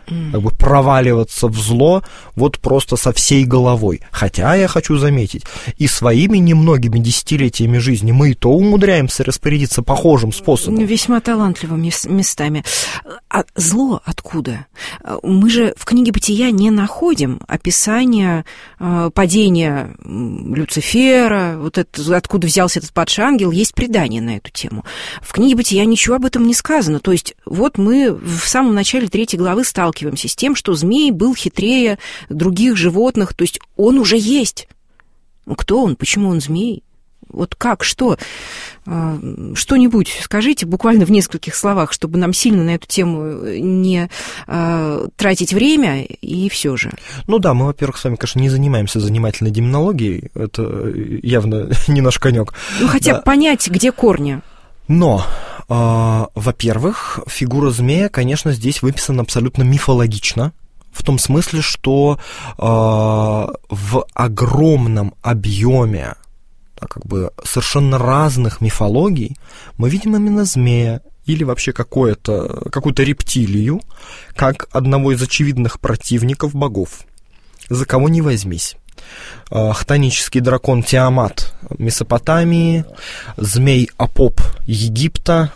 как бы проваливаться в зло вот просто со всей головой. Хотя, я хочу заметить, и своими немногими десятилетиями жизни мы и то умудряемся распорядиться похожим способом. Весьма талантливым местами. А зло откуда? Мы же в книге «Бытия» не находим описания падения Люцифера, вот это, откуда взялся этот падший ангел, есть предание на эту тему. В книге «Бытия» ничего об этом не сказано. То есть вот мы в самом начале третьей главы сталкиваемся с тем, что змей был хитрее других животных, то есть он уже есть. Кто он? Почему он змей? Вот как? Что? Что-нибудь скажите буквально в нескольких словах, чтобы нам сильно на эту тему не тратить время, и все же. Ну да, мы, во-первых, с вами, конечно, не занимаемся занимательной демонологией, это явно не наш конек. Ну хотя бы да. понять, где корни. Но, э, во-первых, фигура змея, конечно, здесь выписана абсолютно мифологично, в том смысле, что э, в огромном объеме да, как бы совершенно разных мифологий мы видим именно змея или вообще какое-то, какую-то рептилию, как одного из очевидных противников богов. За кого ни возьмись. Хтонический дракон Тиамат Месопотамии, змей Апоп Египта,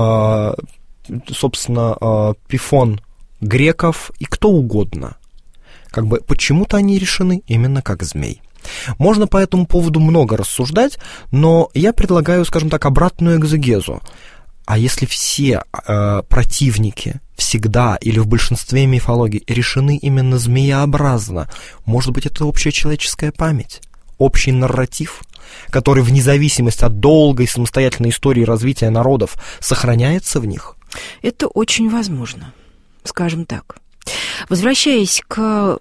собственно, Пифон греков и кто угодно. Как бы почему-то они решены именно как змей. Можно по этому поводу много рассуждать, но я предлагаю, скажем так, обратную экзегезу. А если все э, противники всегда или в большинстве мифологий решены именно змееобразно, может быть, это общая человеческая память, общий нарратив, который вне зависимости от долгой самостоятельной истории развития народов сохраняется в них? Это очень возможно, скажем так. Возвращаясь к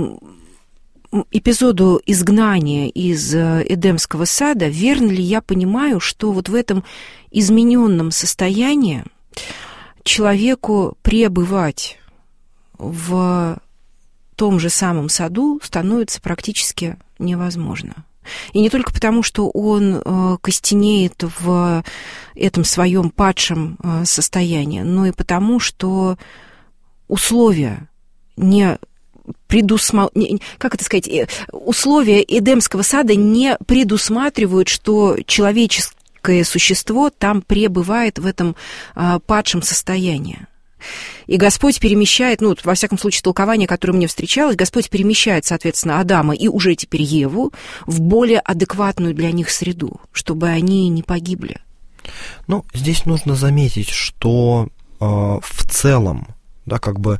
эпизоду изгнания из Эдемского сада, верно ли я понимаю, что вот в этом измененном состоянии человеку пребывать в том же самом саду становится практически невозможно? И не только потому, что он э, костенеет в этом своем падшем э, состоянии, но и потому, что условия не предусма... как это сказать, условия Эдемского сада не предусматривают, что человеческое существо там пребывает в этом а, падшем состоянии. И Господь перемещает, ну, во всяком случае, толкование, которое мне встречалось, Господь перемещает, соответственно, Адама и уже теперь Еву в более адекватную для них среду, чтобы они не погибли. Ну, здесь нужно заметить, что э, в целом, да, как бы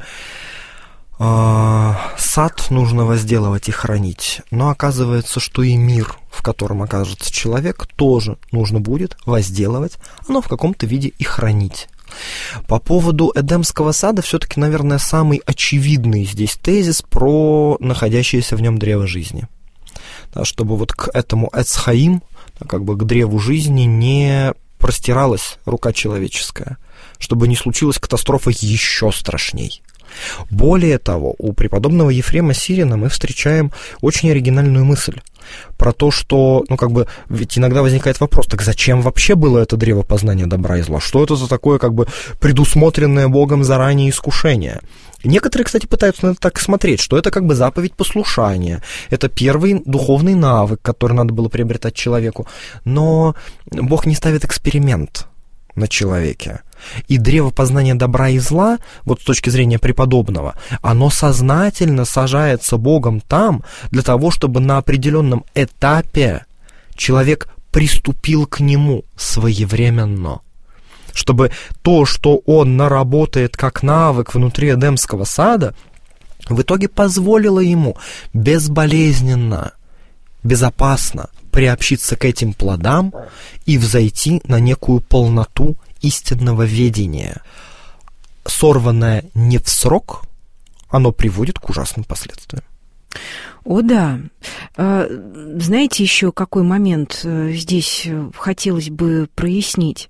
сад нужно возделывать и хранить, но оказывается, что и мир, в котором окажется человек, тоже нужно будет возделывать, оно в каком-то виде и хранить. По поводу Эдемского сада все-таки, наверное, самый очевидный здесь тезис про находящееся в нем древо жизни. Да, чтобы вот к этому Эцхаим, да, как бы к древу жизни, не простиралась рука человеческая, чтобы не случилась катастрофа еще страшней. Более того, у преподобного Ефрема Сирина мы встречаем очень оригинальную мысль про то, что, ну, как бы, ведь иногда возникает вопрос, так зачем вообще было это древо познания добра и зла? Что это за такое, как бы, предусмотренное Богом заранее искушение? Некоторые, кстати, пытаются на это так смотреть, что это как бы заповедь послушания, это первый духовный навык, который надо было приобретать человеку, но Бог не ставит эксперимент на человеке. И древо познания добра и зла, вот с точки зрения преподобного, оно сознательно сажается Богом там, для того, чтобы на определенном этапе человек приступил к нему своевременно. Чтобы то, что он наработает как навык внутри Эдемского сада, в итоге позволило ему безболезненно, безопасно приобщиться к этим плодам и взойти на некую полноту истинного ведения. Сорванное не в срок, оно приводит к ужасным последствиям. О, да. Знаете, еще какой момент здесь хотелось бы прояснить?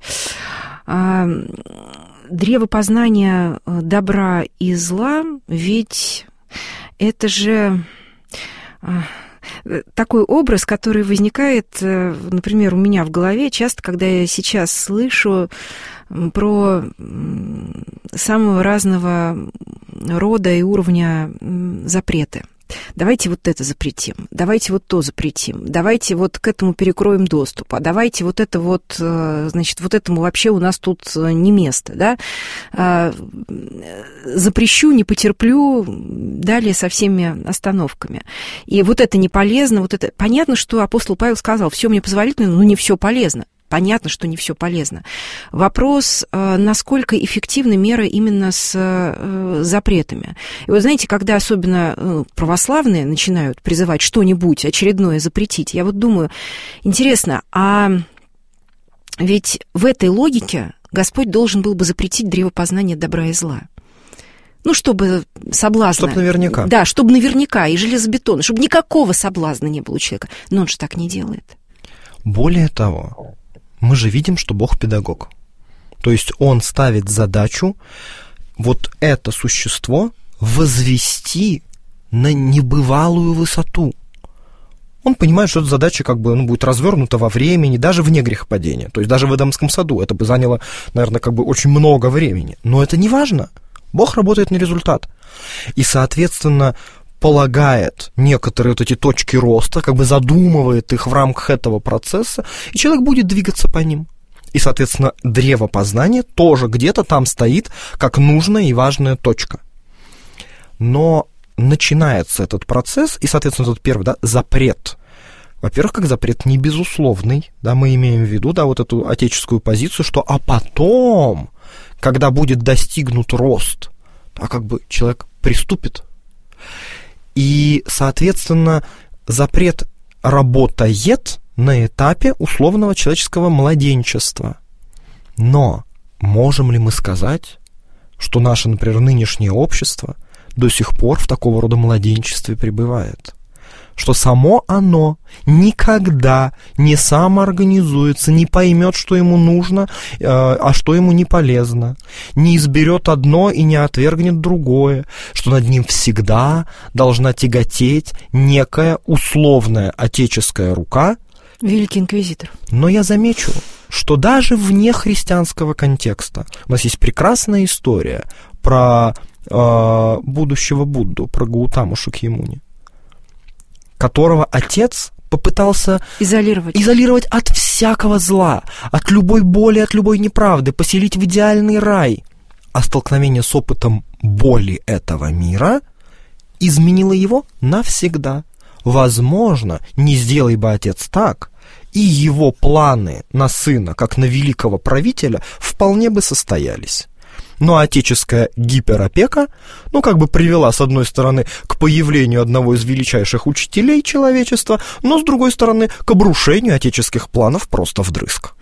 Древо познания добра и зла, ведь это же такой образ, который возникает, например, у меня в голове часто, когда я сейчас слышу про самого разного рода и уровня запреты. Давайте вот это запретим, давайте вот то запретим, давайте вот к этому перекроем доступ, а давайте вот это вот, значит, вот этому вообще у нас тут не место, да, запрещу, не потерплю, далее со всеми остановками. И вот это не полезно, вот это... Понятно, что апостол Павел сказал, все мне позволительно, но не все полезно. Понятно, что не все полезно. Вопрос, насколько эффективны меры именно с запретами. И вот знаете, когда особенно православные начинают призывать что-нибудь очередное запретить, я вот думаю, интересно, а ведь в этой логике Господь должен был бы запретить древо познания добра и зла. Ну, чтобы соблазна... Чтобы наверняка. Да, чтобы наверняка, и железобетон, чтобы никакого соблазна не было у человека. Но он же так не делает. Более того... Мы же видим, что Бог педагог. То есть Он ставит задачу вот это существо возвести на небывалую высоту. Он понимает, что эта задача как бы ну, будет развернута во времени, даже вне грехопадения. То есть даже в Эдемском саду это бы заняло, наверное, как бы очень много времени. Но это не важно. Бог работает на результат. И, соответственно, полагает некоторые вот эти точки роста, как бы задумывает их в рамках этого процесса, и человек будет двигаться по ним. И, соответственно, древо познания тоже где-то там стоит, как нужная и важная точка. Но начинается этот процесс, и, соответственно, этот первый, да, запрет. Во-первых, как запрет не безусловный, да, мы имеем в виду, да, вот эту отеческую позицию, что а потом, когда будет достигнут рост, а как бы человек приступит. И, соответственно, запрет работает на этапе условного человеческого младенчества. Но можем ли мы сказать, что наше, например, нынешнее общество до сих пор в такого рода младенчестве пребывает? Что само оно никогда не самоорганизуется, не поймет, что ему нужно, а что ему не полезно, не изберет одно и не отвергнет другое, что над ним всегда должна тяготеть некая условная отеческая рука. Великий инквизитор. Но я замечу, что даже вне христианского контекста у нас есть прекрасная история про э, будущего Будду, про Гаутаму Шакьямуни, которого отец попытался изолировать. изолировать от всякого зла, от любой боли, от любой неправды, поселить в идеальный рай. А столкновение с опытом боли этого мира изменило его навсегда. Возможно, не сделай бы отец так, и его планы на сына, как на великого правителя, вполне бы состоялись. Но отеческая гиперопека, ну, как бы привела, с одной стороны, к появлению одного из величайших учителей человечества, но, с другой стороны, к обрушению отеческих планов просто вдрызг.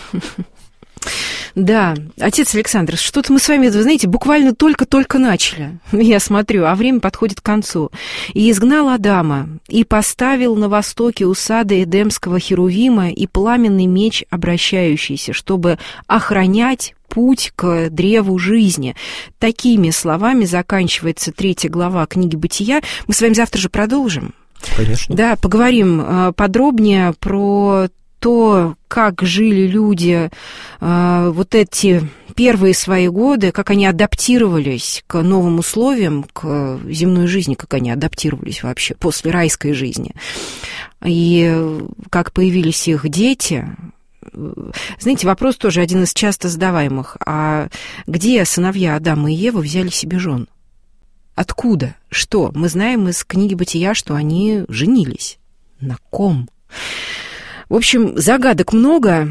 Да, отец Александр, что-то мы с вами, вы знаете, буквально только-только начали, я смотрю, а время подходит к концу. «И изгнал Адама, и поставил на востоке у сада Эдемского Херувима и пламенный меч обращающийся, чтобы охранять путь к древу жизни». Такими словами заканчивается третья глава книги «Бытия». Мы с вами завтра же продолжим. Конечно. Да, поговорим подробнее про то, как жили люди э, вот эти первые свои годы, как они адаптировались к новым условиям, к земной жизни, как они адаптировались вообще после райской жизни, и как появились их дети. Знаете, вопрос тоже один из часто задаваемых. А где сыновья Адама и Евы взяли себе жен? Откуда? Что? Мы знаем из книги «Бытия», что они женились. На ком? В общем, загадок много,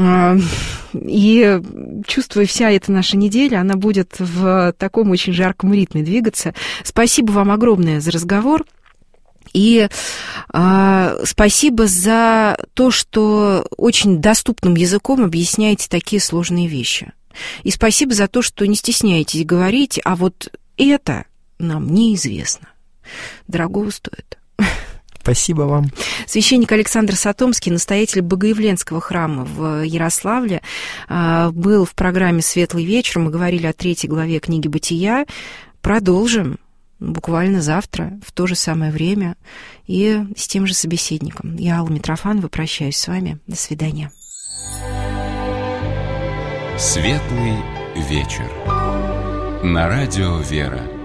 и, чувствую, вся эта наша неделя, она будет в таком очень жарком ритме двигаться. Спасибо вам огромное за разговор, и э, спасибо за то, что очень доступным языком объясняете такие сложные вещи. И спасибо за то, что не стесняетесь говорить, а вот это нам неизвестно. Дорогого стоит. Спасибо вам. Священник Александр Сатомский, настоятель Богоявленского храма в Ярославле, был в программе «Светлый вечер». Мы говорили о третьей главе книги «Бытия». Продолжим буквально завтра в то же самое время и с тем же собеседником. Я Алла Митрофанова, прощаюсь с вами. До свидания. Светлый вечер. На радио «Вера».